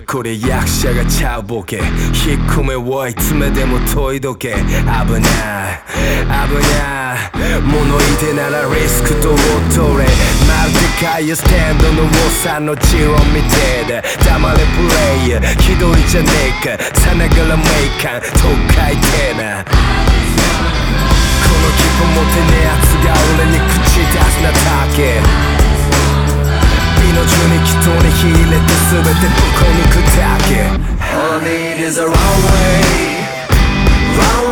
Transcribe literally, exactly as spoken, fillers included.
これ役者がちゃうボケ引っ込めはいつめでも問いどけ危ない危ない物言いでならリスクとを取れまるでかいスタンドの王さんの血を見てで黙れプレイヤーひどいじゃねえかさながらメイカンと書いてなこの気分持てねえやつが俺に口出すなだけ命に人に火入れて全てぶこ抜くだけ All I need is a wrong way Wrong